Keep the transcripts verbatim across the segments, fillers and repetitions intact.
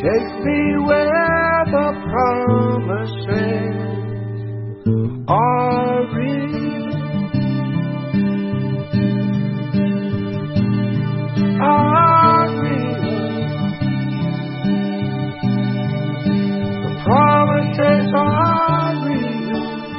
Take me where the promises are real, are real. The promises are real.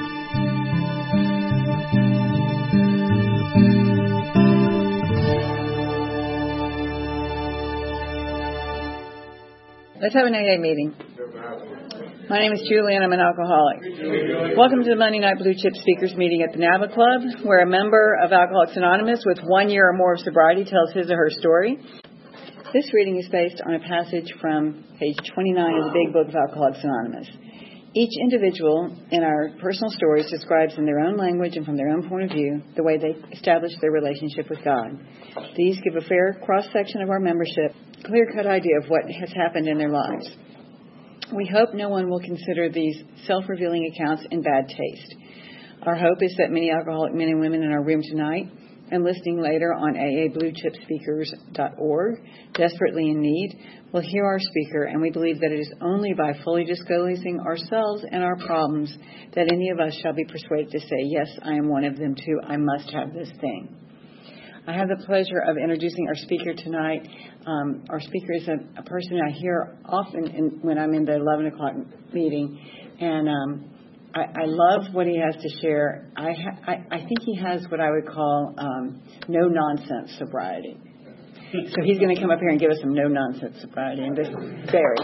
Let's have an A A meeting. My name is Julie and I'm an alcoholic. Welcome to the Monday Night Blue Chip Speakers meeting at the NAVA Club, where a member of Alcoholics Anonymous with one year or more of sobriety tells his or her story. This reading is based on a passage from page twenty-nine of the Big Book of Alcoholics Anonymous. Each individual in our personal stories describes in their own language and from their own point of view the way they establish their relationship with God. These give a fair cross-section of our membership, clear-cut idea of what has happened in their lives. We hope no one will consider these self-revealing accounts in bad taste. Our hope is that many alcoholic men and women in our room tonight and listening later on A A blue chip speakers dot org, desperately in need, will hear our speaker, and we believe that it is only by fully disclosing ourselves and our problems that any of us shall be persuaded to say, yes, I am one of them too, I must have this thing. I have the pleasure of introducing our speaker tonight. Um, our speaker is a, a person I hear often in, when I'm in the eleven o'clock meeting, and um, I, I love what he has to share. I, ha- I, I think he has what I would call um, no-nonsense sobriety. So he's going to come up here and give us some no-nonsense sobriety. And this is Barry.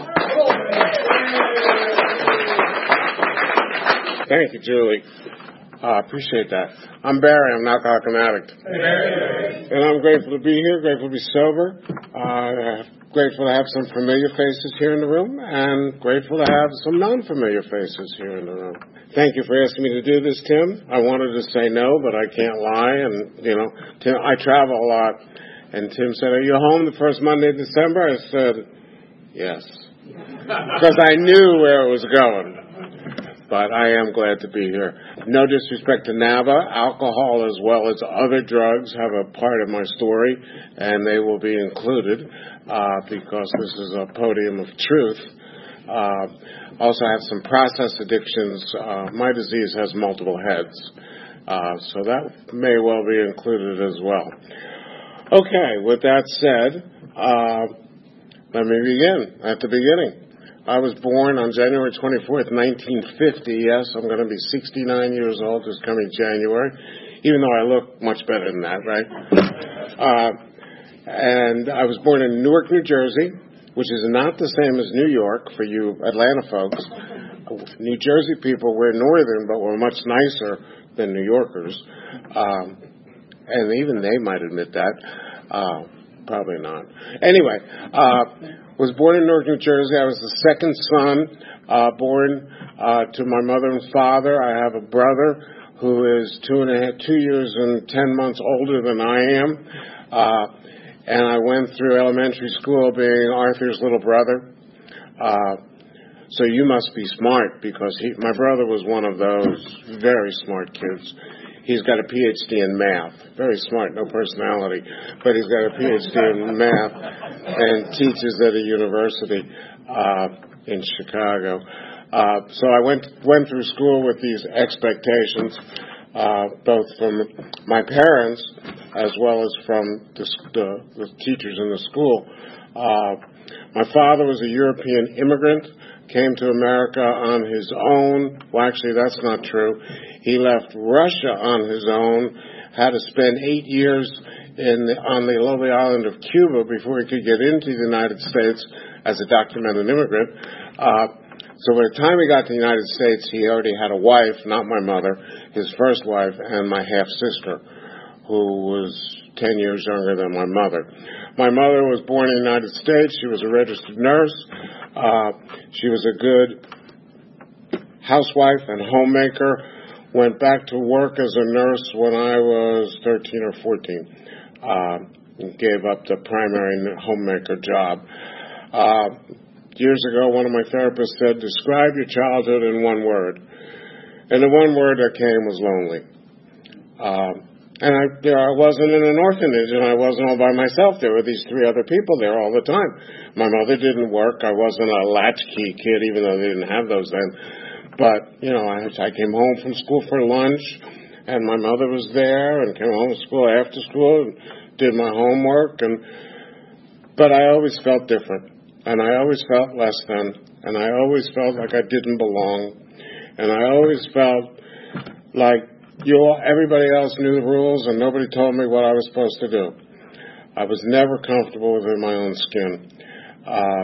Thank you, Julie. I uh, appreciate that. I'm Barry. I'm an alcoholic and addict. Hey. And I'm grateful to be here, grateful to be sober, uh, grateful to have some familiar faces here in the room, and grateful to have some non-familiar faces here in the room. Thank you for asking me to do this, Tim. I wanted to say no, but I can't lie. And, you know, Tim, I travel a lot. And Tim said, are you home the first Monday of December? I said, yes. Because I knew where it was going. But I am glad to be here. No disrespect to NAVA, alcohol as well as other drugs have a part of my story, and they will be included uh, because this is a podium of truth. Uh, also have some process addictions. Uh, my disease has multiple heads, uh, so that may well be included as well. Okay, with that said, uh, let me begin at the beginning. I was born on January twenty-fourth, nineteen fifty. Yes, I'm going to be sixty-nine years old this coming January, even though I look much better than that, right? Uh, and I was born in Newark, New Jersey, which is not the same as New York for you Atlanta folks. New Jersey people, we're northern, but we're much nicer than New Yorkers. Um, and even they might admit that. Uh, probably not. Anyway, uh, was born in Newark, New Jersey. I was the second son uh, born uh, to my mother and father. I have a brother who is two and a half, two years and ten months older than I am. Uh, and I went through elementary school being Arthur's little brother. Uh, so you must be smart because he, my brother was one of those very smart kids. He's got a P H D in math. Very smart, no personality. But he's got a P H D in math and teaches at a university uh, in Chicago. Uh, so I went went through school with these expectations, uh, both from my parents as well as from the, the, the teachers in the school. Uh, my father was a European immigrant, came to America on his own. Well, actually, that's not true. He left Russia on his own, had to spend eight years in the, on the lovely island of Cuba before he could get into the United States as a documented immigrant. Uh, so by the time he got to the United States, he already had a wife, not my mother, his first wife, and my half-sister, who was ten years younger than my mother. My mother was born in the United States. She was a registered nurse. Uh, she was a good housewife and homemaker. Went back to work as a nurse when I was thirteen or fourteen. Uh, gave up the primary homemaker job. Uh, years ago, one of my therapists said, describe your childhood in one word. And the one word that came was lonely. Uh, And I, you know, I wasn't in an orphanage, and I wasn't all by myself. There were these three other people there all the time. My mother didn't work. I wasn't a latchkey kid, even though they didn't have those then. But, you know, I, I came home from school for lunch, and my mother was there, and came home from school after school, and did my homework. And but I always felt different, and I always felt less than, and I always felt like I didn't belong, and I always felt like You all, everybody else knew the rules, and nobody told me what I was supposed to do. I was never comfortable within my own skin. Uh,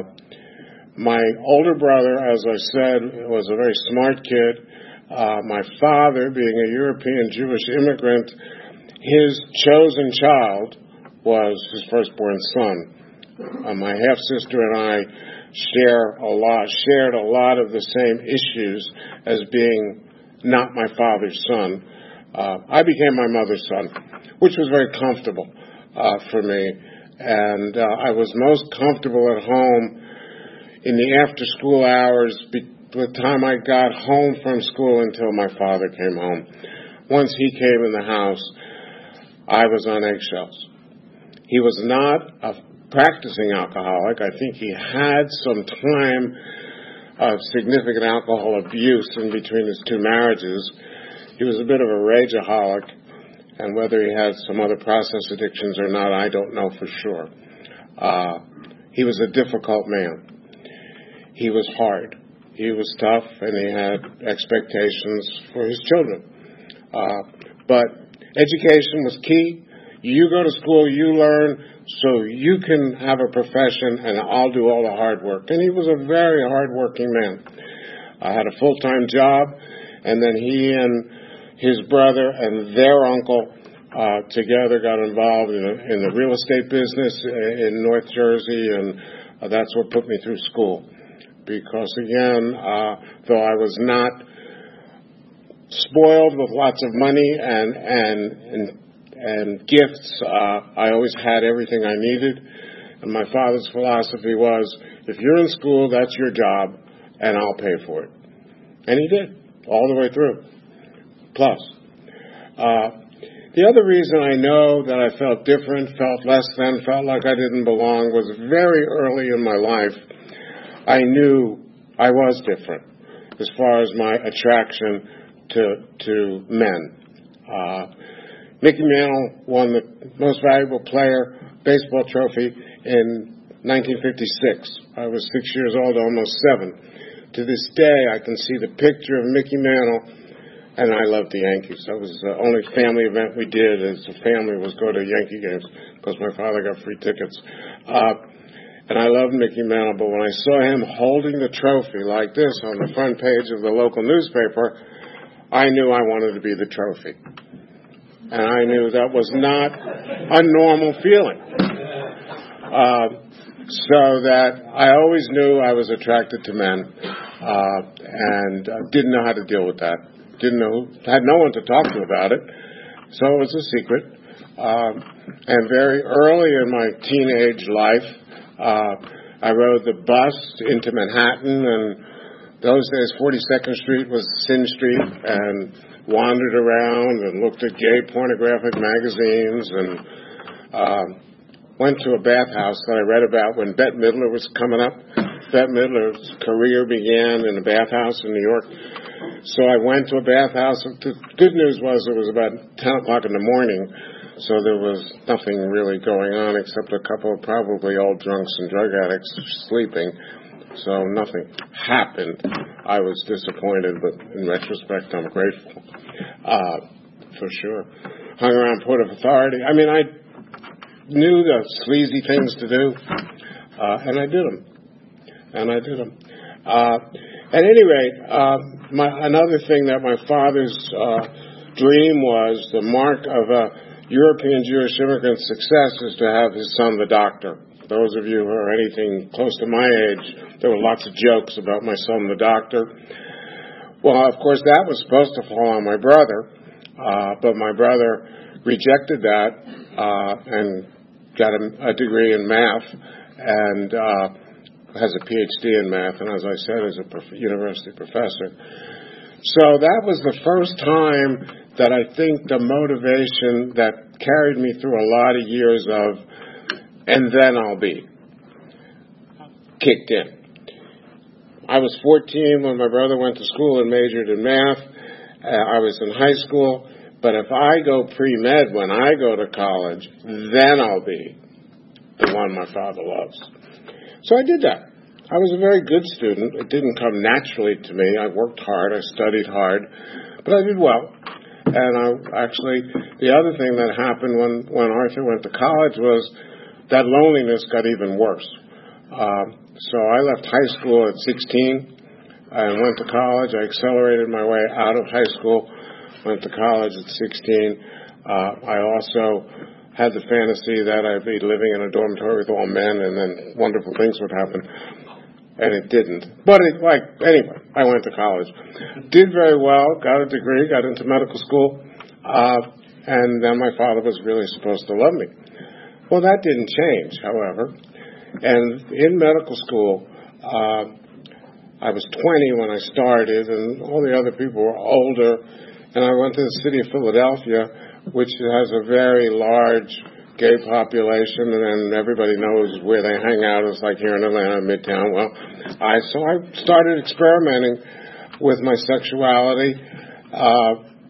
my older brother, as I said, was a very smart kid. Uh, my father, being a European Jewish immigrant, his chosen child was his firstborn son. Uh, my half-sister and I share a lot, shared a lot of the same issues as being not my father's son. Uh, I became my mother's son, which was very comfortable uh, for me. And uh, I was most comfortable at home in the after-school hours be- the time I got home from school until my father came home. Once he came in the house, I was on eggshells. He was not a practicing alcoholic. I think he had some time of significant alcohol abuse in between his two marriages. He was a bit of a rageaholic, and whether he had some other process addictions or not, I don't know for sure. Uh, he was a difficult man. He was hard. He was tough, and he had expectations for his children. Uh, but education was key. You go to school, you learn, so you can have a profession, and I'll do all the hard work. And he was a very hard-working man. I had a full-time job, and then he and his brother and their uncle uh, together got involved in, a, in the real estate business in North Jersey, and uh, that's what put me through school. Because, again, uh, though I was not spoiled with lots of money and and and, and gifts, uh, I always had everything I needed. And my father's philosophy was, if you're in school, that's your job, and I'll pay for it. And he did, all the way through. Plus. Uh, the other reason I know that I felt different, felt less than, felt like I didn't belong was very early in my life. I knew I was different as far as my attraction to to men. Uh, Mickey Mantle won the Most Valuable Player baseball trophy in nineteen fifty-six. I was six years old, almost seven. To this day, I can see the picture of Mickey Mantle. And I loved the Yankees. That was the only family event we did as a family was go to Yankee games because my father got free tickets. Uh, and I loved Mickey Mantle, but when I saw him holding the trophy like this on the front page of the local newspaper, I knew I wanted to be the trophy. And I knew that was not a normal feeling. Uh, so that I always knew I was attracted to men uh, and uh, didn't know how to deal with that. Didn't know, had no one to talk to about it, so it was a secret. Um, and very early in my teenage life, uh, I rode the bus into Manhattan, and those days forty-second Street was Sin Street, and wandered around and looked at gay pornographic magazines, and uh, went to a bathhouse that I read about when Bette Midler was coming up. Bette Midler's career began in a bathhouse in New York. So I went to a bathhouse. The good news was it was about ten o'clock in the morning, so there was nothing really going on except a couple of probably old drunks and drug addicts sleeping. So nothing happened. I was disappointed, but in retrospect, I'm grateful, uh, for sure. Hung around Port of Authority. I mean, I knew the sleazy things to do, uh, and I did them. And I did them. Uh, at any rate, uh, my, another thing that my father's uh, dream was, the mark of a European Jewish immigrant's success is to have his son the doctor. Those of you who are anything close to my age, there were lots of jokes about my son the doctor. Well, of course, that was supposed to fall on my brother, uh, but my brother rejected that uh, and got a, a degree in math and uh, has a P H D in math, and as I said, is a prof- university professor. So that was the first time that I think the motivation that carried me through a lot of years of, and then I'll be, kicked in. I was fourteen when my brother went to school and majored in math. Uh, I was in high school. But if I go pre-med when I go to college, then I'll be the one my father loves. So I did that. I was a very good student. It didn't come naturally to me. I worked hard. I studied hard. But I did well. And I actually, the other thing that happened when, when Arthur went to college was that loneliness got even worse. Uh, so I left high school at sixteen and went to college. I accelerated my way out of high school. Went to college at sixteen. Uh, I also had the fantasy that I'd be living in a dormitory with all men and then wonderful things would happen. And it didn't. But it, like, anyway, I went to college. Did very well, got a degree, got into medical school. Uh, and then my father was really supposed to love me. Well, that didn't change, however. And in medical school, uh, I was twenty when I started, and all the other people were older. And I went to the city of Philadelphia, which has a very large gay population, and everybody knows where they hang out. It's like here in Atlanta, Midtown. Well, I so I started experimenting with my sexuality, uh,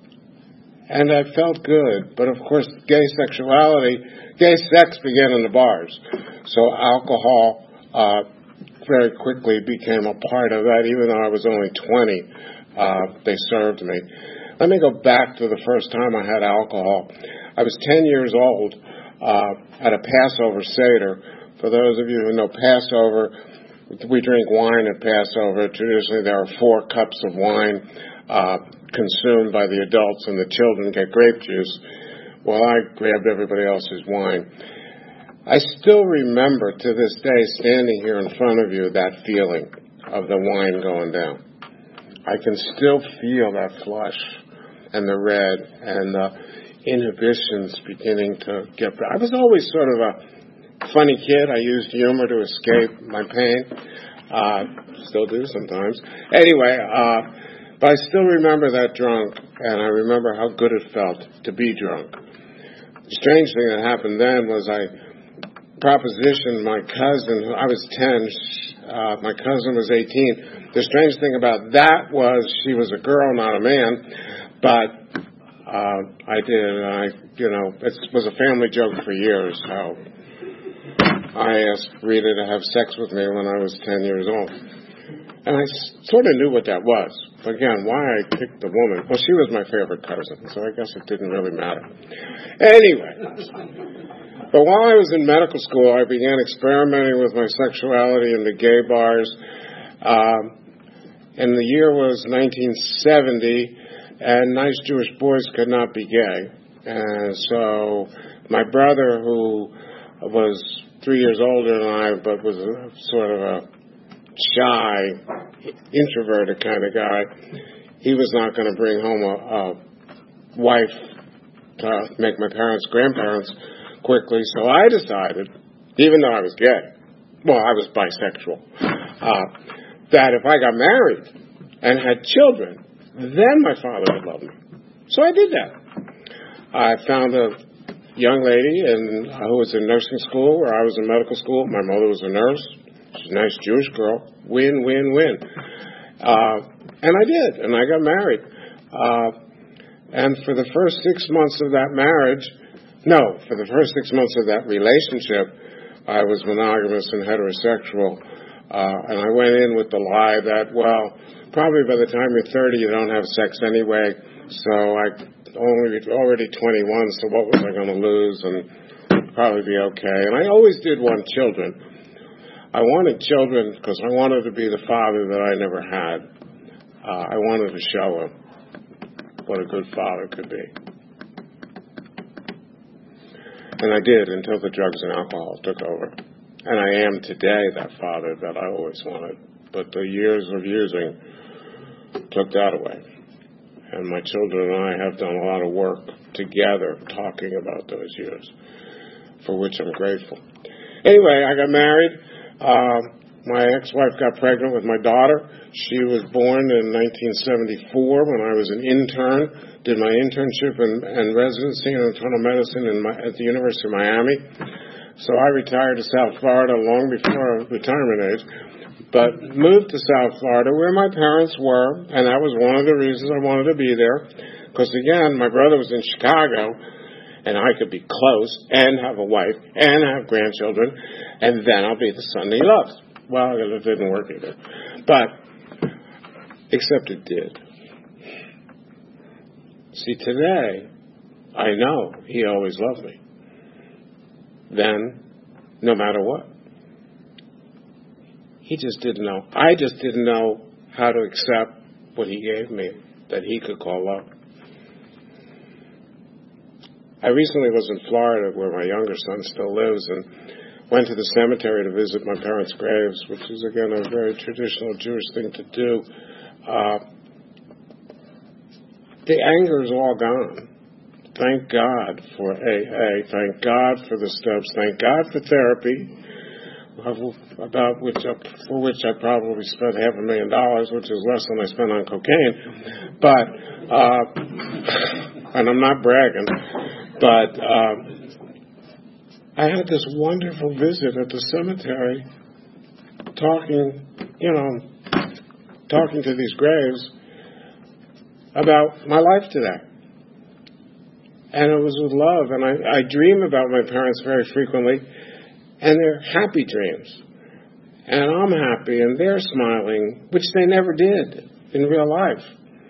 and I felt good. But of course, gay sexuality, gay sex began in the bars. So alcohol uh, very quickly became a part of that. Even though I was only twenty, uh, they served me. Let me go back to the first time I had alcohol. I was ten years old uh, at a Passover Seder. For those of you who know Passover, we drink wine at Passover. Traditionally, there are four cups of wine uh, consumed by the adults, and the children get grape juice. Well, I grabbed everybody else's wine. I still remember to this day, standing here in front of you, that feeling of the wine going down. I can still feel that flush and the red and the inhibitions beginning to get back. I was always sort of a funny kid. I used humor to escape my pain. Uh, still do sometimes. Anyway, uh, but I still remember that drunk, and I remember how good it felt to be drunk. The strange thing that happened then was I propositioned my cousin. I was ten. Uh, my cousin was eighteen. The strange thing about that was she was a girl, not a man. But uh, I did, I, you know, it was a family joke for years how I asked Rita to have sex with me when I was ten years old. And I s- sort of knew what that was. But again, why I picked the woman? Well, she was my favorite cousin, so I guess it didn't really matter. Anyway, but while I was in medical school, I began experimenting with my sexuality in the gay bars. Um, and the year was nineteen seventy. And nice Jewish boys could not be gay. And so my brother, who was three years older than I, but was a, sort of a shy, introverted kind of guy, he was not going to bring home a, a wife to make my parents grandparents quickly. So I decided, even though I was gay, well, I was bisexual, uh, that if I got married and had children, then my father would love me. So I did that. I found a young lady in, uh, who was in nursing school where I was in medical school. My mother was a nurse. She's a nice Jewish girl. Win, win, win. Uh, and I did, and I got married. Uh, and for the first six months of that marriage, no, for the first six months of that relationship, I was monogamous and heterosexual. Uh, and I went in with the lie that, well, probably by the time you're thirty, you don't have sex anyway. So I only already twenty-one. So what was I going to lose? And probably be okay. And I always did want children. I wanted children because I wanted to be the father that I never had. Uh, I wanted to show him what a good father could be. And I did until the drugs and alcohol took over. And I am today that father that I always wanted. But the years of using took that away. And my children and I have done a lot of work together talking about those years, for which I'm grateful. Anyway, I got married. Uh, my ex-wife got pregnant with my daughter. She was born in nineteen seventy-four when I was an intern, did my internship and, and residency in internal medicine in my, at the University of Miami. So I retired to South Florida long before retirement age, but moved to South Florida where my parents were, and that was one of the reasons I wanted to be there, because again, my brother was in Chicago, and I could be close and have a wife and have grandchildren, and then I'll be the son he loves. Well, it didn't work either, but except it did. See, today, I know he always loved me. Then, no matter what. He just didn't know. I just didn't know how to accept what he gave me, that he could call love. I recently was in Florida, where my younger son still lives, and went to the cemetery to visit my parents' graves, which is, again, a very traditional Jewish thing to do. Uh, the anger is all gone. Thank God for A A. Thank God for the steps. Thank God for therapy, about which I, for which I probably spent half a million dollars, which is less than I spent on cocaine. But, uh, and I'm not bragging, but uh, I had this wonderful visit at the cemetery, talking, you know, talking to these graves about my life today. And it was with love, and I, I dream about my parents very frequently, and they're happy dreams. And I'm happy, and they're smiling, which they never did in real life.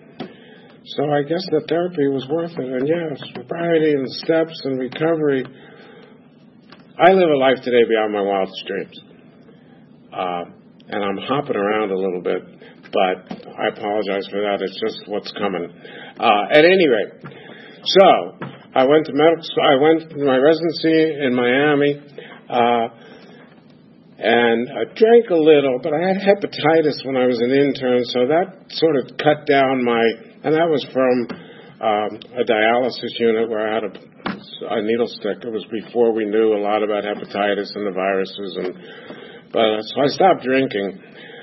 So I guess the therapy was worth it, and yes, sobriety and steps and recovery. I live a life today beyond my wildest dreams. Uh, and I'm hopping around a little bit, but I apologize for that. It's just what's coming. Uh, at any rate, so I went to medical school. I went to my residency in Miami, uh, and I drank a little, but I had hepatitis when I was an intern, so that sort of cut down my, and that was from um, a dialysis unit where I had a, a needle stick. It was before we knew a lot about hepatitis and the viruses, and but so I stopped drinking,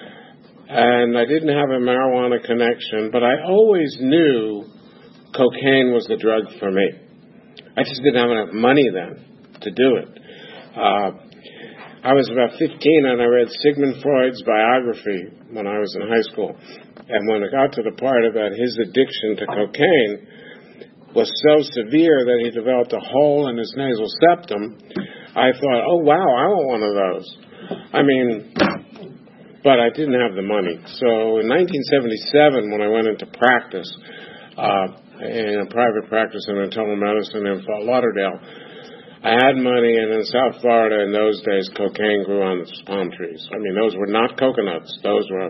and I didn't have a marijuana connection, but I always knew cocaine was the drug for me. I just didn't have enough money then to do it. Uh, I was about fifteen, and I read Sigmund Freud's biography when I was in high school. And when it got to the part about his addiction to cocaine was so severe that he developed a hole in his nasal septum, I thought, oh, wow, I want one of those. I mean, but I didn't have the money. So in nineteen seventy-seven, when I went into practice, uh, in a private practice in internal medicine in Fort Lauderdale, I had money, and in South Florida in those days, cocaine grew on palm trees. I mean, those were not coconuts. Those were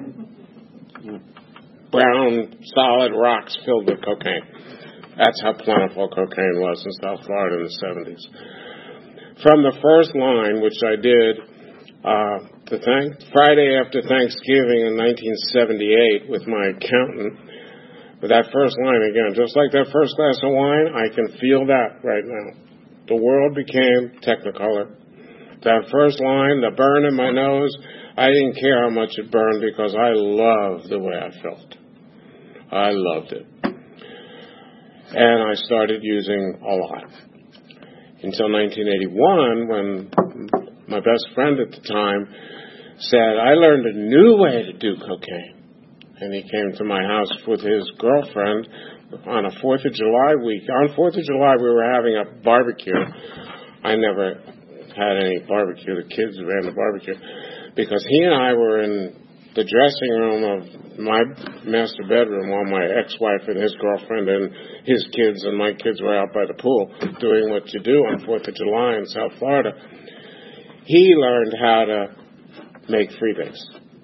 brown, solid rocks filled with cocaine. That's how plentiful cocaine was in South Florida in the seventies. From the first line, which I did uh, the thank- Friday after Thanksgiving in nineteen seventy-eight with my accountant, with that first line again, just like that first glass of wine, I can feel that right now. The world became Technicolor. That first line, the burn in my nose, I didn't care how much it burned because I loved the way I felt. I loved it. And I started using a lot. Until nineteen eighty-one, when my best friend at the time said, I learned a new way to do cocaine. And he came to my house with his girlfriend on a fourth of July week. On fourth of July, we were having a barbecue. I never had any barbecue. The kids ran the barbecue. Because he and I were in the dressing room of my master bedroom while my ex-wife and his girlfriend and his kids and my kids were out by the pool doing what you do on fourth of July in South Florida. He learned how to make freebase.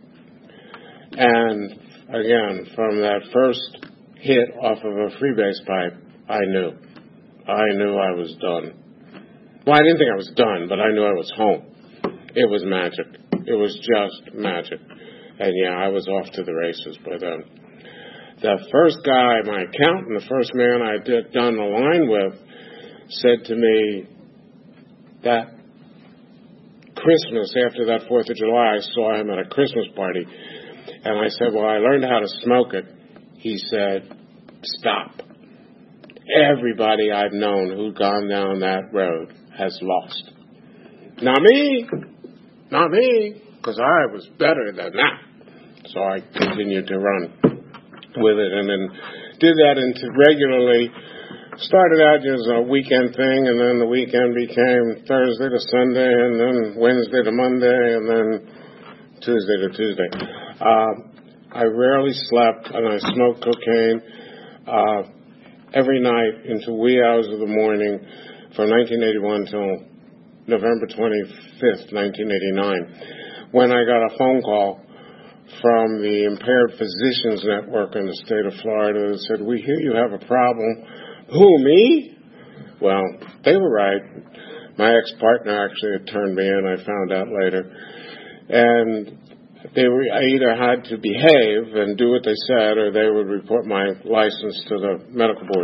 And again, from that first hit off of a freebase pipe, I knew. I knew I was done. Well, I didn't think I was done, but I knew I was home. It was magic. It was just magic. And yeah, I was off to the races by then. The first guy, my accountant, the first man I did done the line with, said to me that Christmas, after that fourth of July, I saw him at a Christmas party. And I said, well, I learned how to smoke it. He said, stop. Everybody I've known who'd gone down that road has lost. Not me. Not me. Because I was better than that. So I continued to run with it and then did that into regularly. Started out as a weekend thing, and then the weekend became Thursday to Sunday, and then Wednesday to Monday, and then Tuesday to Tuesday. Uh, I rarely slept, and I smoked cocaine uh, every night into wee hours of the morning from nineteen eighty-one till November twenty-fifth, nineteen eighty-nine, when I got a phone call from the Impaired Physicians Network in the state of Florida that said, we hear you have a problem. Who, me? Well, they were right. My ex-partner actually had turned me in, I found out later. And they were, I either had to behave and do what they said, or they would report my license to the medical board.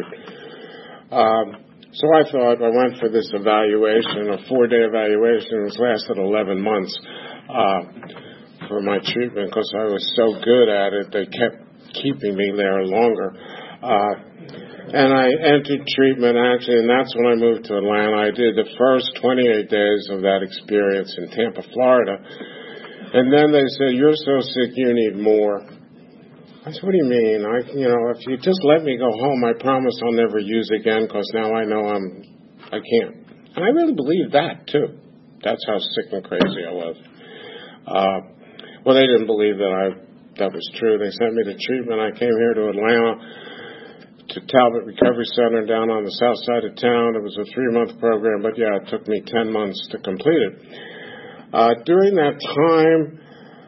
Um, so I thought, I went for this evaluation, a four-day evaluation. It lasted eleven months uh, for my treatment because I was so good at it. They kept keeping me there longer. Uh, And I entered treatment, actually, and that's when I moved to Atlanta. I did the first twenty-eight days of that experience in Tampa, Florida. And then they said, you're so sick, you need more. I said, what do you mean? I, you know, if you just let me go home, I promise I'll never use again because now I know I'm, I can't. And I really believed that, too. That's how sick and crazy I was. Uh, well, they didn't believe that I that was true. They sent me to treatment. I came here to Atlanta, to Talbot Recovery Center down on the south side of town. It was a three-month program, but yeah, it took me ten months to complete it. Uh, during that time,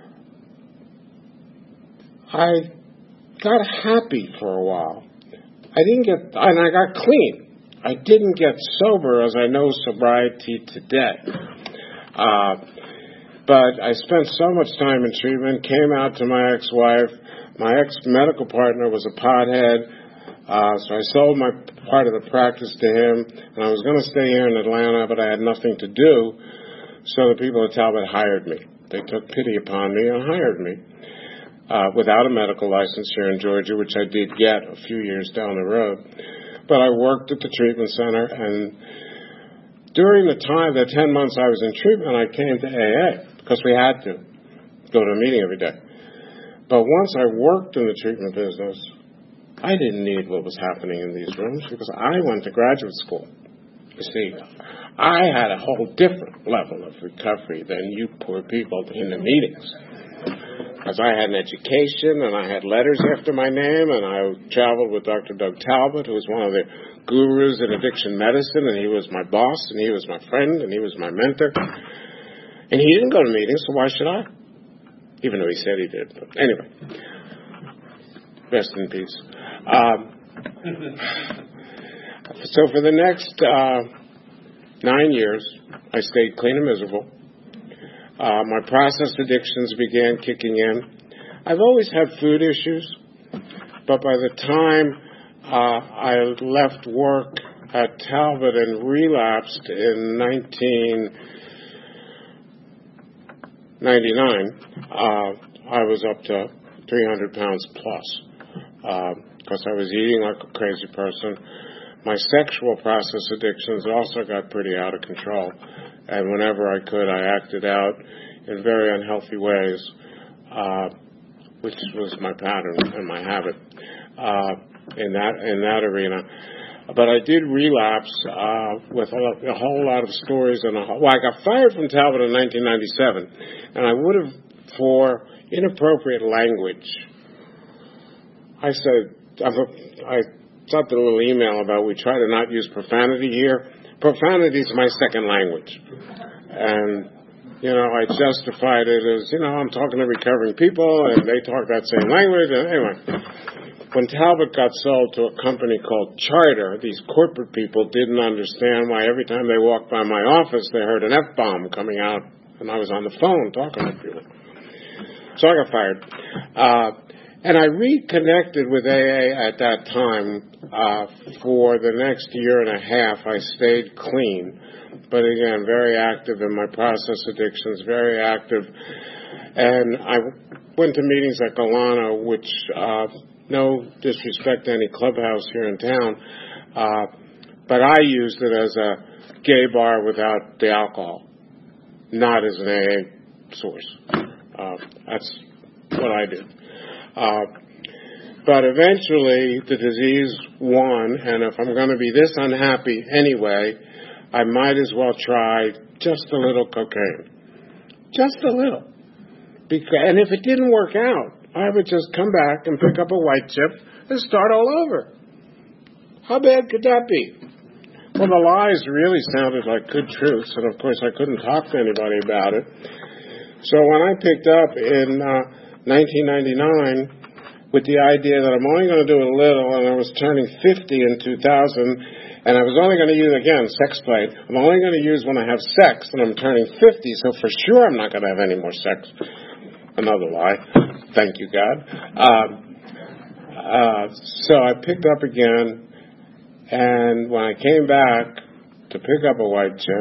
I got happy for a while. I didn't get, and I got clean. I didn't get sober as I know sobriety today. Uh, but I spent so much time in treatment, came out to my ex-wife. My ex-medical partner was a pothead. Uh, so I sold my part of the practice to him, and I was going to stay here in Atlanta, but I had nothing to do, so the people at Talbot hired me. They took pity upon me and hired me uh, without a medical license here in Georgia, which I did get a few years down the road. But I worked at the treatment center, and during the time, the ten months I was in treatment, I came to A A, because we had to go to a meeting every day. But once I worked in the treatment business, I didn't need what was happening in these rooms because I went to graduate school. You see, I had a whole different level of recovery than you poor people in the meetings. Because I had an education and I had letters after my name, and I traveled with Doctor Doug Talbot, who was one of the gurus in addiction medicine, and he was my boss, and he was my friend, and he was my mentor. And he didn't go to meetings, so why should I? Even though he said he did. But anyway, rest in peace. Um, so for the next uh, nine years, I stayed clean and miserable. Uh, my process addictions began kicking in. I've always had food issues, but by the time uh, I left work at Talbot and relapsed in nineteen ninety-nine, uh, I was up to three hundred pounds plus. Uh, because I was eating like a crazy person. My sexual process addictions also got pretty out of control. And whenever I could, I acted out in very unhealthy ways, uh, which was my pattern and my habit uh, in that in that arena. But I did relapse uh, with a, a whole lot of stories. And a whole, well, I got fired from Talbot in nineteen ninety-seven, and I would have, for inappropriate language, I said, I sent a little email about we try to not use profanity here. Profanity is my second language. And, you know, I justified it as, you know, I'm talking to recovering people, and they talk that same language. And anyway, when Talbot got sold to a company called Charter, these corporate people didn't understand why every time they walked by my office, they heard an F-bomb coming out, and I was on the phone talking to people. So I got fired. Uh, And I reconnected with A A at that time. Uh, for the next year and a half, I stayed clean. but again, very active in my process addictions, very active. And I went to meetings at Galano, which, uh, no disrespect to any clubhouse here in town, uh, but I used it as a gay bar without the alcohol, not as an A A source. Uh, that's what I did. Uh, but eventually the disease won, and if I'm going to be this unhappy anyway, I might as well try just a little cocaine. Just a little. Because, and if it didn't work out, I would just come back and pick up a white chip and start all over. How bad could that be? Well, the lies really sounded like good truths, and of course I couldn't talk to anybody about it. So when I picked up in uh, nineteen ninety-nine with the idea that I'm only going to do a little, and I was turning fifty in two thousand, and I was only going to use, again, sex play. I'm only going to use when I have sex, and I'm turning fifty, so for sure I'm not going to have any more sex. Another lie. Thank you, God. Um, uh, so I picked up again, and when I came back to pick up a white chip,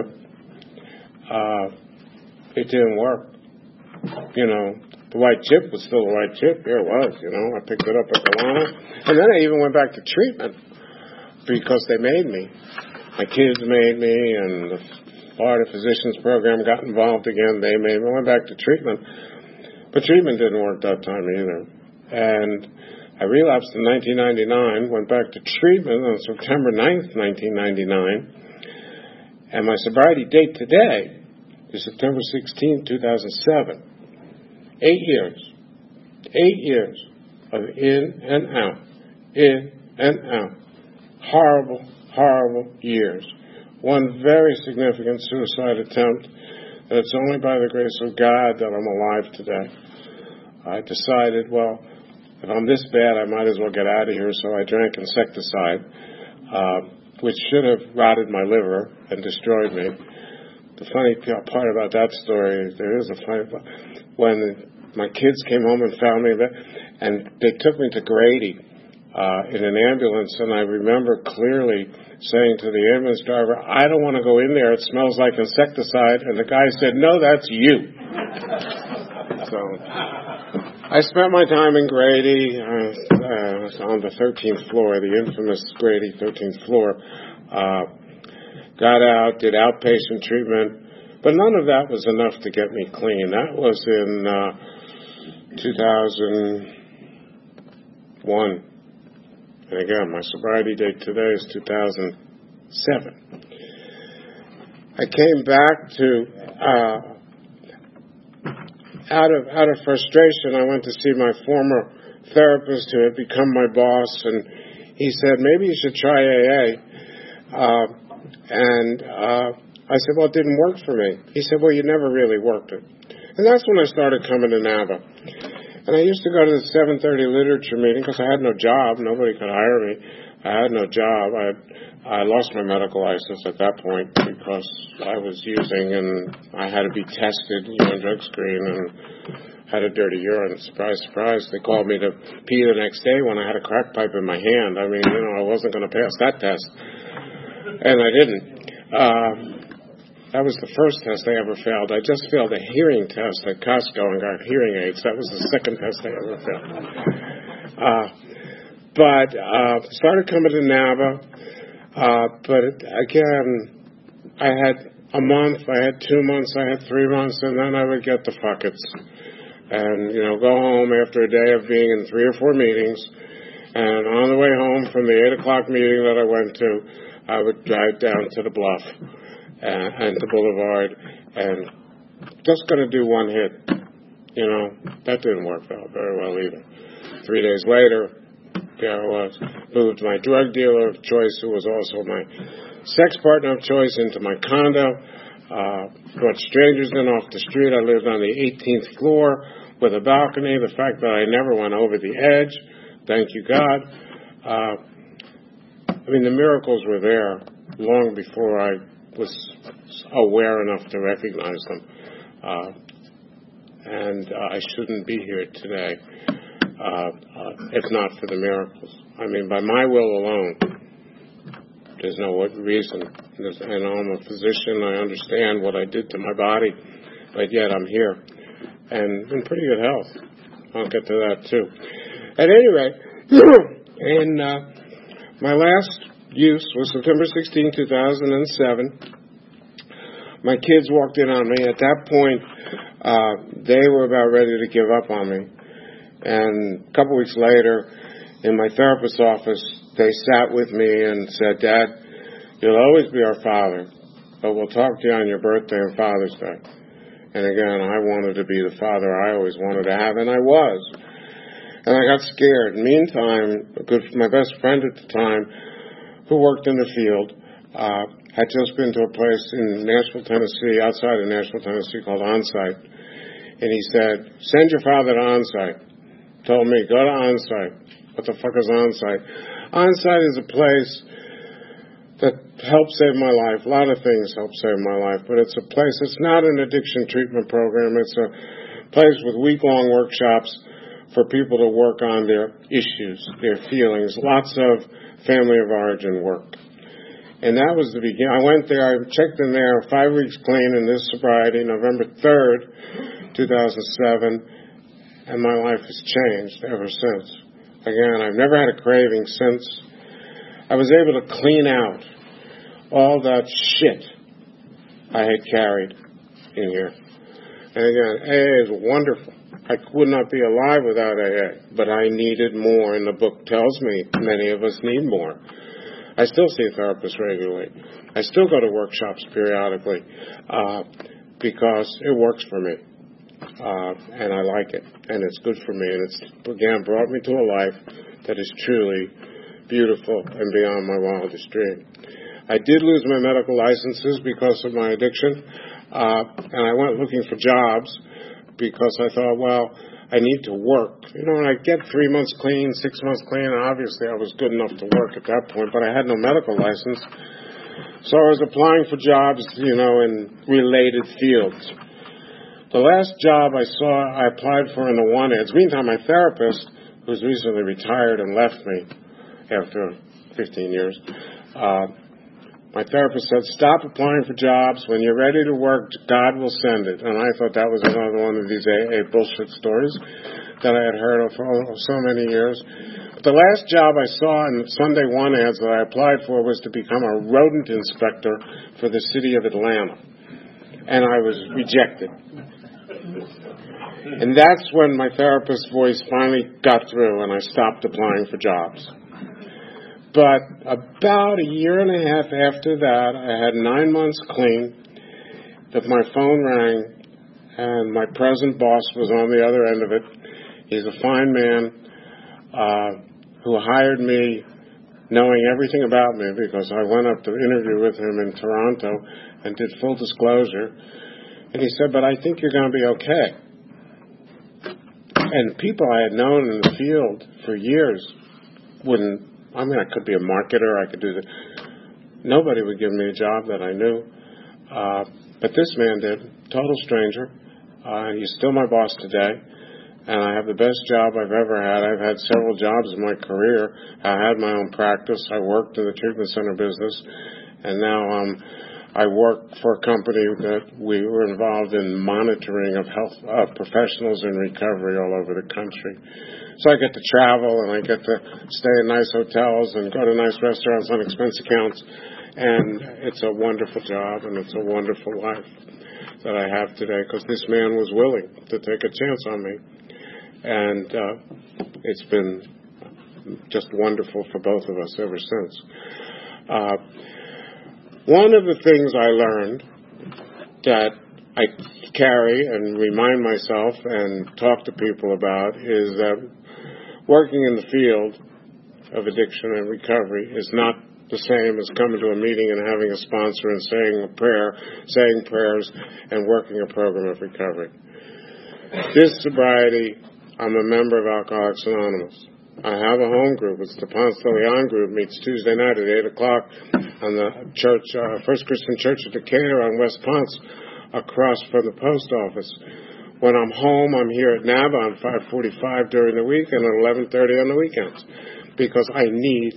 uh, it didn't work. You know, the white chip was still a white chip. Here it was, you know. I picked it up at Galano. And then I even went back to treatment because they made me. My kids made me, and the Florida Physicians Program got involved again. They made me. I went back to treatment. But treatment didn't work that time either. And I relapsed in nineteen ninety-nine, went back to treatment on September ninth, nineteen ninety-nine. And my sobriety date today is September sixteenth, two thousand seven. Eight years. Eight years of in and out. In and out. Horrible, horrible years. One very significant suicide attempt. And it's only by the grace of God that I'm alive today. I decided, well, if I'm this bad, I might as well get out of here. So I drank insecticide, uh, which should have rotted my liver and destroyed me. The funny part about that story, there is a funny part. When my kids came home and found me, and they took me to Grady uh, in an ambulance, and I remember clearly saying to the ambulance driver, I don't want to go in there, it smells like insecticide. And the guy said, no, that's you. So I spent my time in Grady, uh, uh, on the thirteenth floor, the infamous Grady thirteenth floor. Uh, got out, did outpatient treatment, but none of that was enough to get me clean. That was in uh, two thousand one. And again, my sobriety date today is two thousand seven. I came back to, uh, out of out of frustration, I went to see my former therapist who had become my boss, and he said, maybe you should try A A. Uh, and uh, I said, well, it didn't work for me. He said, well, you never really worked it. And that's when I started coming to NAVA. And I used to go to the seven thirty literature meeting because I had no job. Nobody could hire me. I had no job. I had, I lost my medical license at that point because I was using, and I had to be tested, urine drug screen, and had a dirty urine. Surprise, surprise. They called me to pee the next day when I had a crack pipe in my hand. I mean, you know, I wasn't going to pass that test. And I didn't. Uh, That was the first test I ever failed. I just failed a hearing test at Costco and got hearing aids. That was the second test I ever failed. Uh, but uh, started coming to NAVA. Uh, but it, again, I had a month, I had two months, I had three months, and then I would get the fuckets. And, you know, go home after a day of being in three or four meetings. And on the way home from the eight o'clock meeting that I went to, I would drive down to the Bluff and, and the Boulevard, and just going to do one hit. You know, that didn't work out very well either. Three days later, there I was. Moved my drug dealer of choice, who was also my sex partner of choice, into my condo. Uh, brought strangers in off the street. I lived on the eighteenth floor with a balcony. The fact that I never went over the edge, thank you, God. Uh, I mean, the miracles were there long before I was aware enough to recognize them. Uh, and uh, I shouldn't be here today uh, uh, if not for the miracles. I mean, by my will alone, there's no reason. There's, and I'm a physician. I understand what I did to my body, but yet I'm here and in pretty good health. I'll get to that too. At any rate, and uh, my last use was September sixteenth, two thousand seven. My kids walked in on me. At that point, uh, they were about ready to give up on me. And a couple weeks later, in my therapist's office, they sat with me and said, "Dad, you'll always be our father, but we'll talk to you on your birthday and Father's Day." And again, I wanted to be the father I always wanted to have, and I was. And I got scared. Meantime, a good, my best friend at the time, who worked in the field, uh, had just been to a place in Nashville, Tennessee, outside of Nashville, Tennessee, called Onsite. And he said, "Send your father to Onsite." Told me, "Go to Onsite." What the fuck is Onsite? Onsite is a place that helped save my life. A lot of things helped save my life, but it's a place, it's not an addiction treatment program. It's a place with week-long workshops for people to work on their issues, their feelings, lots of family of origin work. And that was the beginning. I went there, I checked in there, five weeks clean in this sobriety, November third, two thousand seven, and my life has changed ever since. Again, I've never had a craving since. I was able to clean out all that shit I had carried in here. And again, A A is wonderful. I would not be alive without A A, but I needed more, and the book tells me many of us need more. I still see therapists regularly. I still go to workshops periodically uh, because it works for me, uh, and I like it, and it's good for me, and it's, again, brought me to a life that is truly beautiful and beyond my wildest dream. I did lose my medical licenses because of my addiction, uh, and I went looking for jobs because I thought, well, I need to work. You know, when I get three months clean, six months clean, and obviously I was good enough to work at that point, but I had no medical license. So I was applying for jobs, you know, in related fields. The last job I saw, I applied for in the one ads. Meantime, my therapist, who's recently retired and left me after fifteen years, uh, my therapist said, "Stop applying for jobs. When you're ready to work, God will send it." And I thought that was another one of these A A bullshit stories that I had heard of for so many years. But the last job I saw in Sunday One ads that I applied for was to become a rodent inspector for the city of Atlanta. And I was rejected. And that's when my therapist's voice finally got through and I stopped applying for jobs. But about a year and a half after that, I had nine months clean, that my phone rang, and my present boss was on the other end of it. He's a fine man uh, who hired me knowing everything about me because I went up to interview with him in Toronto and did full disclosure. And he said, "But I think you're going to be okay." And people I had known in the field for years wouldn't, I mean, I could be a marketer, I could do that. Nobody would give me a job that I knew. Uh, but this man did, total stranger. Uh, he's still my boss today. And I have the best job I've ever had. I've had several jobs in my career. I had my own practice. I worked in the treatment center business. And now um, I work for a company that we were involved in monitoring of health uh, professionals in recovery all over the country. So I get to travel, and I get to stay in nice hotels and go to nice restaurants on expense accounts. And it's a wonderful job, and it's a wonderful life that I have today because this man was willing to take a chance on me. And uh, it's been just wonderful for both of us ever since. Uh, one of the things I learned that I carry and remind myself and talk to people about is that working in the field of addiction and recovery is not the same as coming to a meeting and having a sponsor and saying a prayer, saying prayers, and working a program of recovery. This sobriety, I'm a member of Alcoholics Anonymous. I have a home group. It's the Ponce de Leon group. Meets Tuesday night at eight o'clock on the church, uh, First Christian Church of Decatur on West Ponce, across from the post office. When I'm home, I'm here at N A B on five forty-five during the week and at eleven thirty on the weekends because I need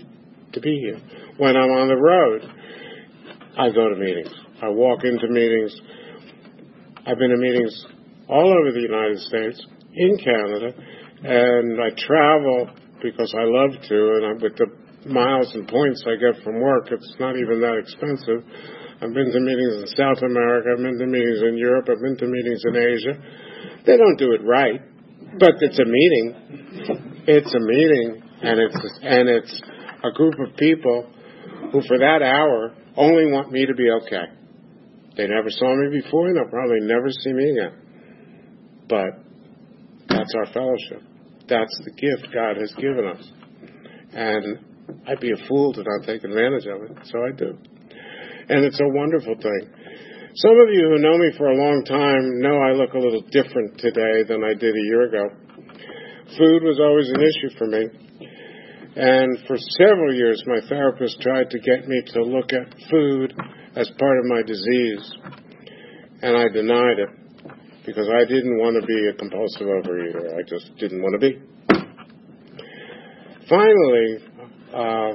to be here. When I'm on the road, I go to meetings. I walk into meetings. I've been to meetings all over the United States, in Canada, and I travel because I love to, and I, with the miles and points I get from work, it's not even that expensive. I've been to meetings in South America. I've been to meetings in Europe. I've been to meetings in Asia. They don't do it right, but it's a meeting. It's a meeting, and it's and it's a group of people who, for that hour, only want me to be okay. They never saw me before, and they'll probably never see me again. But that's our fellowship. That's the gift God has given us. And I'd be a fool to not take advantage of it, so I do. And it's a wonderful thing. Some of you who know me for a long time know I look a little different today than I did a year ago. Food was always an issue for me. And for several years, my therapist tried to get me to look at food as part of my disease. And I denied it because I didn't want to be a compulsive overeater. I just didn't want to be. Finally, uh,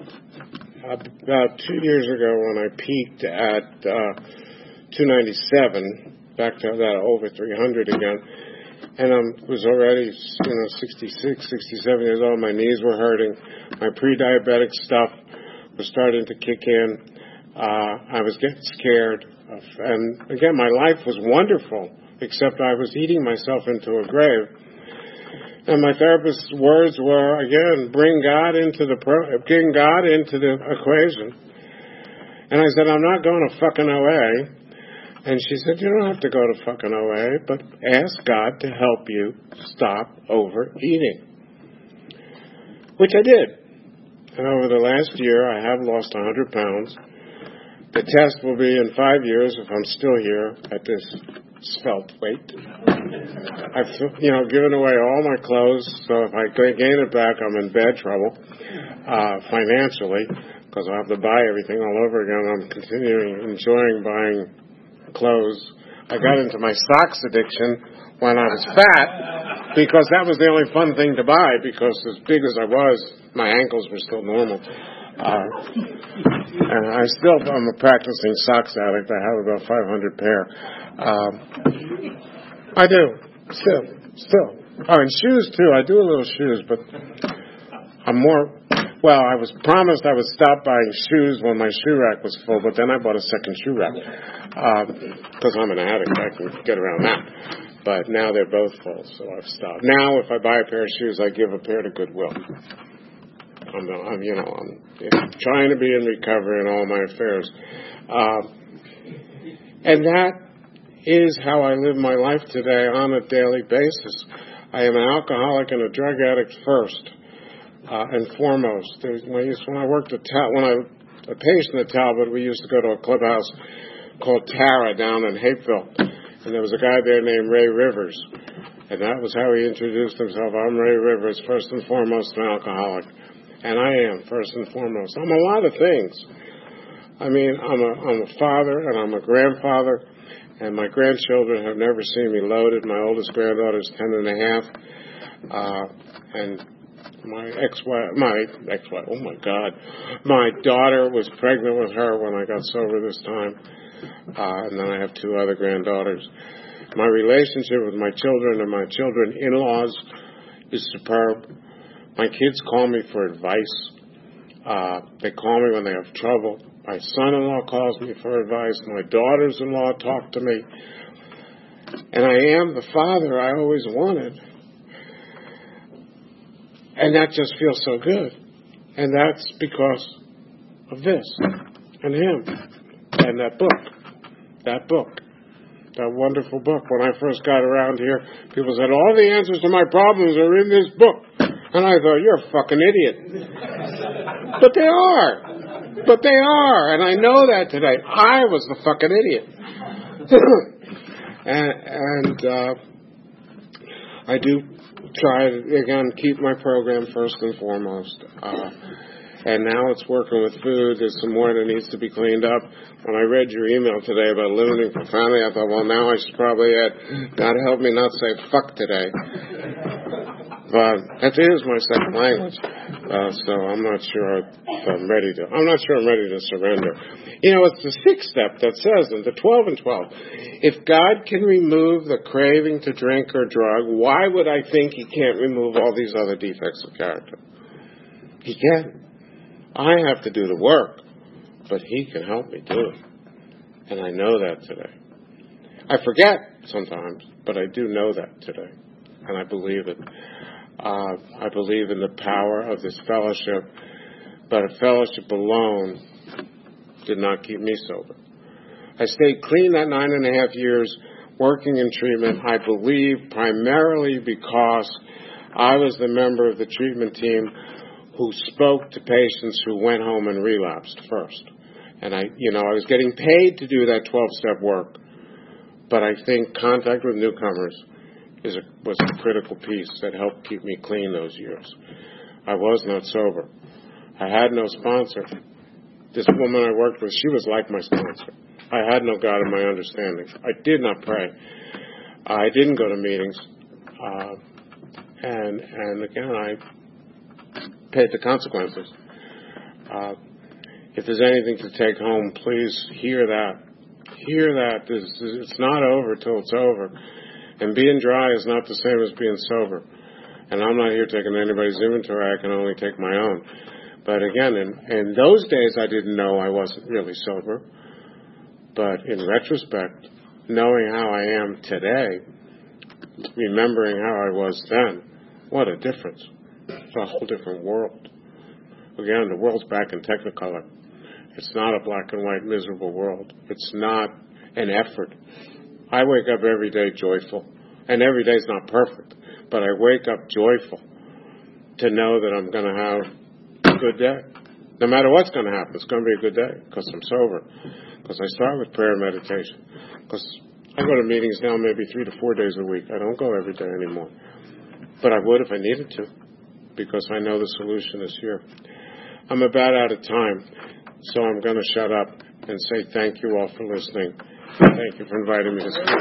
about two years ago when I peaked at uh, two ninety-seven, back to that over three hundred again, and I was already, you know, sixty-six, sixty-seven years old. My knees were hurting. My pre-diabetic stuff was starting to kick in. Uh, I was getting scared. Of, and again, my life was wonderful, except I was eating myself into a grave. And my therapist's words were, again, bring God into the pro- bring God into the equation. And I said, I'm not going to fucking O A. And she said, you don't have to go to fucking O A, but ask God to help you stop overeating. Which I did. And over the last year, I have lost one hundred pounds. The test will be in five years if I'm still here at this svelte weight. I've, you know, given away all my clothes, so if I gain it back, I'm in bad trouble uh, financially, because I'll have to buy everything all over again. I'm continuing enjoying buying clothes. I got into my socks addiction when I was fat, because that was the only fun thing to buy, because as big as I was, my ankles were still normal. Uh, and I still, I'm a practicing socks addict. I have about five hundred pair. Um, I do, still, still. Oh, and shoes too. I do a little shoes, but I'm more, well, I was promised I would stop buying shoes when my shoe rack was full, but then I bought a second shoe rack, because um, I'm an addict. I can get around that. But now they're both full, so I've stopped. Now if I buy a pair of shoes, I give a pair to Goodwill. I'm, I'm, you know, I'm trying to be in recovery in all my affairs. Um, and that is how I live my life today on a daily basis. I am an alcoholic and a drug addict first uh, and foremost. There's, when, I used, when I worked at Tal- when I a patient at Talbot, we used to go to a clubhouse called Tara down in Hapeville, and there was a guy there named Ray Rivers, and that was how he introduced himself. I'm Ray Rivers, first and foremost an alcoholic. And I am, first and foremost. I'm a lot of things. I mean, I'm a, I'm a father, and I'm a grandfather, and my grandchildren have never seen me loaded. My oldest granddaughter's ten and a half, uh, and my ex-wife, my ex-wife, oh my God, my daughter was pregnant with her when I got sober this time, uh, and then I have two other granddaughters. My relationship with my children and my children-in-laws is superb. My kids call me for advice. Uh, they call me when they have trouble. My son-in-law calls me for advice. My daughters-in-law talk to me. And I am the father I always wanted. And that just feels so good. And that's because of this and him and that book. That book. That wonderful book. When I first got around here, people said, all the answers to my problems are in this book. And I thought, you're a fucking idiot. But they are. But they are. And I know that today. I was the fucking idiot. and and uh, I do try to, again, keep my program first and foremost. Uh, and now it's working with food. There's some more that needs to be cleaned up. When I read your email today about limiting profanity, I thought, well, now I should probably add, God help me not say fuck today. But that is my second language, uh, so I'm not sure I'm ready to. I'm not sure I'm ready to surrender. You know, it's the sixth step that says in the twelve and twelve, if God can remove the craving to drink or drug, why would I think He can't remove all these other defects of character? He can. I have to do the work, but He can help me do it, and I know that today. I forget sometimes, but I do know that today, and I believe it. Uh, I believe in the power of this fellowship, but a fellowship alone did not keep me sober. I stayed clean that nine and a half years working in treatment, I believe primarily because I was the member of the treatment team who spoke to patients who went home and relapsed first. And I, you know, I was getting paid to do that twelve-step work, but I think contact with newcomers is a, was a critical piece that helped keep me clean those years. I was not sober. I had no sponsor. This woman I worked with, she was like my sponsor. I had no God in my understanding. I did not pray. I didn't go to meetings. Uh, and, and again, I paid the consequences. Uh, if there's anything to take home, please hear that. Hear that. This, it's not over till it's over. And being dry is not the same as being sober. And I'm not here taking anybody's inventory. I can only take my own. But again, in, in those days, I didn't know I wasn't really sober. But in retrospect, knowing how I am today, remembering how I was then, what a difference. It's a whole different world. Again, the world's back in Technicolor. It's not a black and white miserable world. It's not an effort. I wake up every day joyful. And every day's not perfect. But I wake up joyful to know that I'm going to have a good day. No matter what's going to happen, it's going to be a good day because I'm sober. Because I start with prayer and meditation. Because I go to meetings now maybe three to four days a week. I don't go every day anymore. But I would if I needed to. Because I know the solution is here. I'm about out of time. So I'm going to shut up and say thank you all for listening. Thank you for inviting me to speak.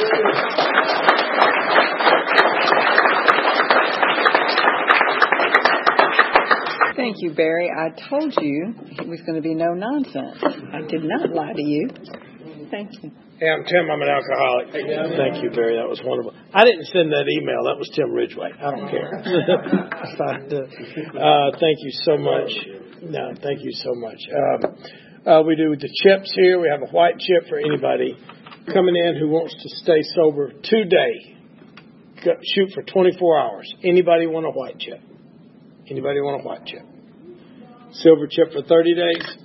Thank you, Barry. I told you it was going to be no nonsense. I did not lie to you. Thank you. Hey, I'm Tim. I'm an alcoholic. Thank you, Barry. That was wonderful. I didn't send that email. That was Tim Ridgway. I don't care. uh, thank you so much. No, thank you so much. Um, uh, we do the chips here. We have a white chip for anybody coming in who wants to stay sober today. Shoot for twenty-four hours. Anybody want a white chip? Anybody want a white chip? Silver chip for thirty days.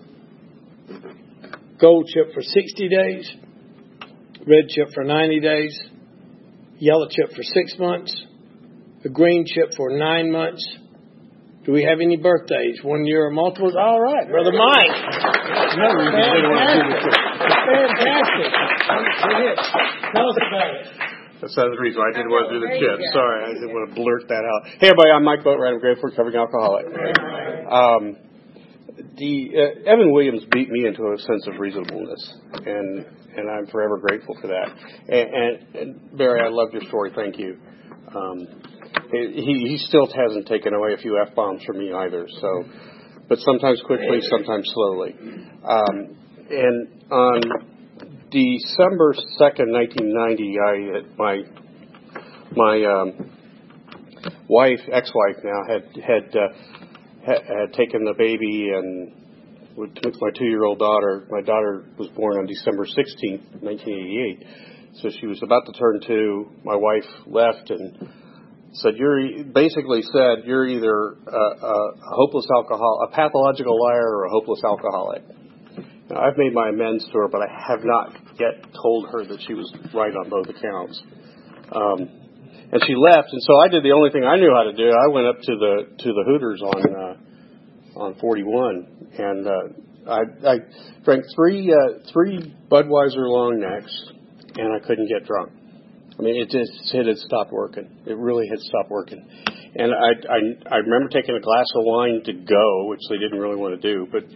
Gold chip for sixty days. Red chip for ninety days. Yellow chip for six months. The green chip for nine months. Do we have any birthdays? One year or multiples? All right, Brother Mike. Fantastic. Fantastic. Tell us about it. That's the reason I didn't want to do the chips. Sorry, I didn't want to blurt that out. Hey, everybody, I'm Mike Boatwright. I'm grateful for recovering alcoholic. Um, the uh, Evan Williams beat me into a sense of reasonableness, and and I'm forever grateful for that. And, and, and Barry, I loved your story. Thank you. Um, he he still hasn't taken away a few F-bombs from me either. So, but sometimes quickly, sometimes slowly. Um, and on December second, nineteen ninety, I my my um, wife, ex-wife now, had had, uh, had had taken the baby and with my two-year-old daughter. My daughter was born on December sixteenth, nineteen eighty-eight. So she was about to turn two. My wife left and said, "You're basically said you're either a, a hopeless alcohol, a pathological liar, or a hopeless alcoholic." Now, I've made my amends to her, but I have not yet told her that she was right on both accounts. Um, and she left, and so I did the only thing I knew how to do. I went up to the to the Hooters on uh, on forty-one, and uh, I, I drank three uh, three Budweiser long necks, and I couldn't get drunk. I mean, it just it had stopped working. It really had stopped working. And I, I I remember taking a glass of wine to go, which they didn't really want to do, but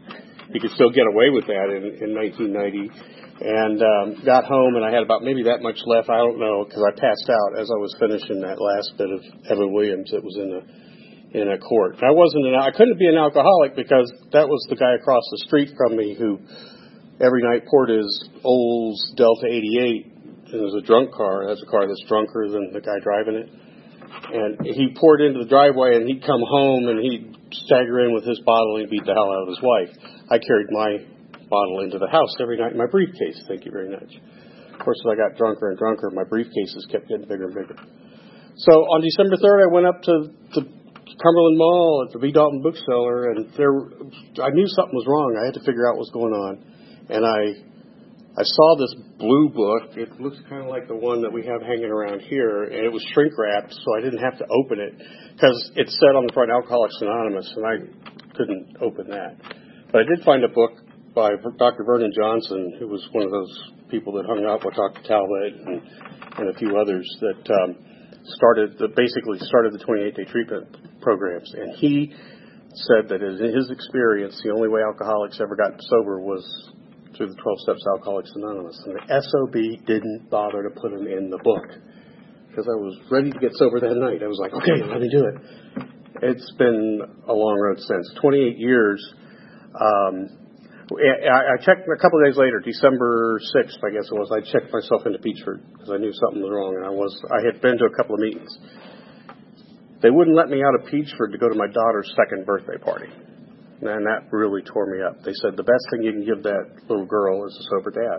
you could still get away with that in, in nineteen ninety. And um, got home, and I had about maybe that much left. I don't know, because I passed out as I was finishing that last bit of Evan Williams that was in a in a quart. I wasn't an I couldn't be an alcoholic because that was the guy across the street from me who every night poured his Olds Delta eighty-eight. It was a drunk car. That's a car that's drunker than the guy driving it. And he poured into the driveway, and he'd come home, and he'd stagger in with his bottle, and he'd beat the hell out of his wife. I carried my bottle into the house every night in my briefcase. Thank you very much. Of course, as I got drunker and drunker, my briefcases kept getting bigger and bigger. So on December third, I went up to the Cumberland Mall at the V. Dalton Bookseller, and there, I knew something was wrong. I had to figure out what was going on. And I I saw this blue book. It looks kind of like the one that we have hanging around here, and it was shrink-wrapped, so I didn't have to open it, because it said on the front Alcoholics Anonymous, and I couldn't open that. But I did find a book by Doctor Vernon Johnson, who was one of those people that hung out with Doctor Talbot and, and a few others that um, started, that basically started the twenty-eight day treatment programs. And he said that in his experience, the only way alcoholics ever got sober was through the twelve steps of Alcoholics Anonymous. And the S O B didn't bother to put them in the book, because I was ready to get sober that night. I was like, okay, let me do it. It's been a long road since. twenty-eight years. Um, I checked a couple of days later, December sixth, I guess it was. I checked myself into Peachford because I knew something was wrong, and I was I had been to a couple of meetings. They wouldn't let me out of Peachford to go to my daughter's second birthday party, and that really tore me up. They said the best thing you can give that little girl is a sober dad.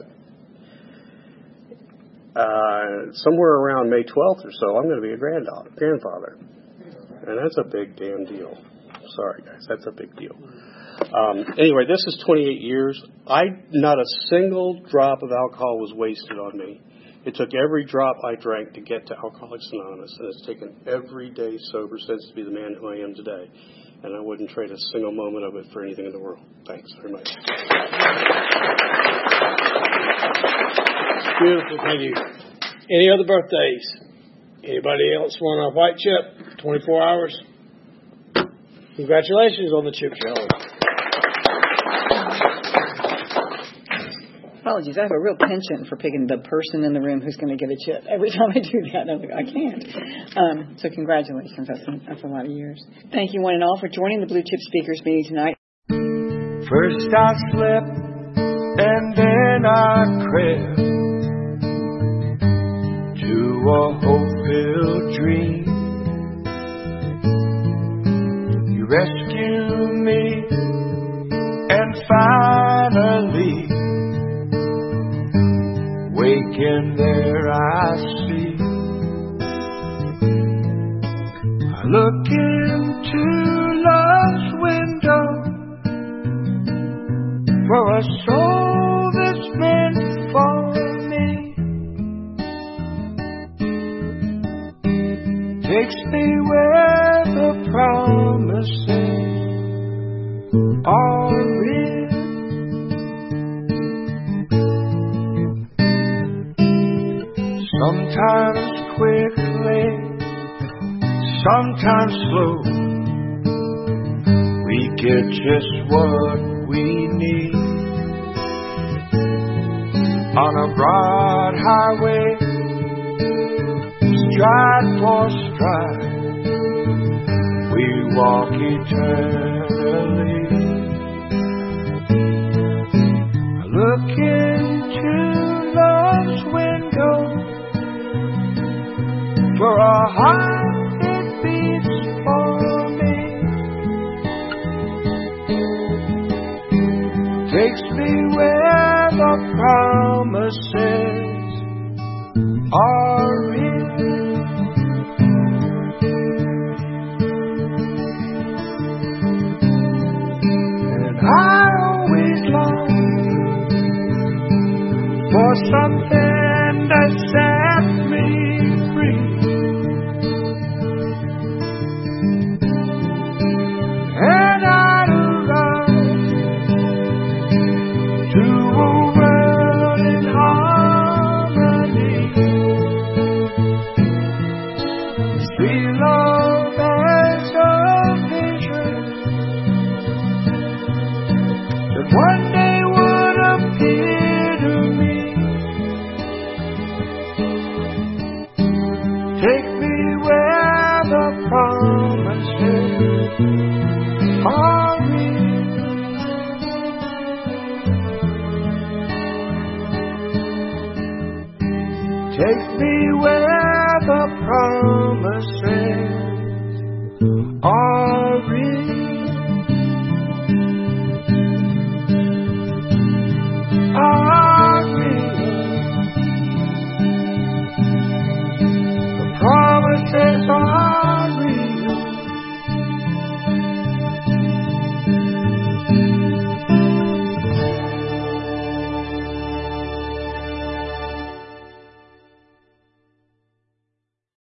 Uh, somewhere around May twelfth or so, I'm going to be a granddaughter, grandfather, and that's a big damn deal. Sorry, guys, that's a big deal. Um, anyway, this is twenty-eight years. I not a single drop of alcohol was wasted on me. It took every drop I drank to get to Alcoholics Anonymous, and it's taken every day sober since to be the man who I am today. And I wouldn't trade a single moment of it for anything in the world. Thanks very much. Beautiful, thank you. Any other birthdays? Anybody else want a white chip? twenty-four hours. Congratulations on the chip challenge. Apologies, I have a real penchant for picking the person in the room who's going to get a chip. Every time I do that, I'm like, I can't. Um, so congratulations, that's a, that's a lot of years. Thank you one and all for joining the Blue Chip Speakers meeting tonight. First I slept, and then I crept to a hope-filled dream. You rescued me, and finally, waking there I see. I look into love's window for a soul that's meant for me. Takes me where the promises are real. Sometimes quickly, sometimes slow, we get just what we need. On a broad highway, stride for stride, we walk eternally. I look into love's window for a heart that beats for me. Takes me where the promises are real. And I always long for something that sets me free. And I'd arrive to a world in harmony. See love as a vision that Thank you.